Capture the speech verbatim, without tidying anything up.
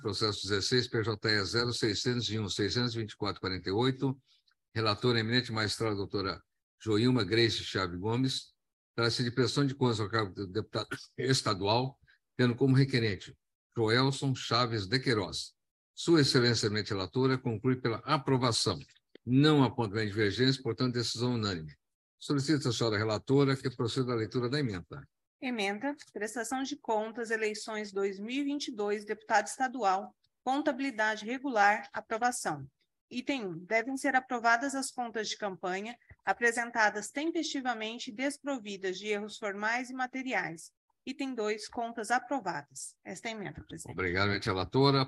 Processo dezesseis, P J E zero seiscentos e um, seiscentos e vinte e quatro, quarenta e oito. Relatora eminente magistrada doutora Joilma Grace Chaves Gomes. Trata-se de prestação de contas ao cargo de deputado estadual, tendo como requerente Joelson Chaves de Queiroz. Sua Excelência eminente relatora conclui pela aprovação. Não aponta divergência, portanto, decisão unânime. Solicito a senhora relatora que proceda à leitura da emenda. Emenda, prestação de contas, eleições dois mil e vinte e dois, deputado estadual, contabilidade regular, aprovação. Item um. Devem ser aprovadas as contas de campanha, apresentadas tempestivamente e desprovidas de erros formais e materiais. Item dois. Contas aprovadas. Esta é a emenda, presidente. Obrigado, eminente relatora.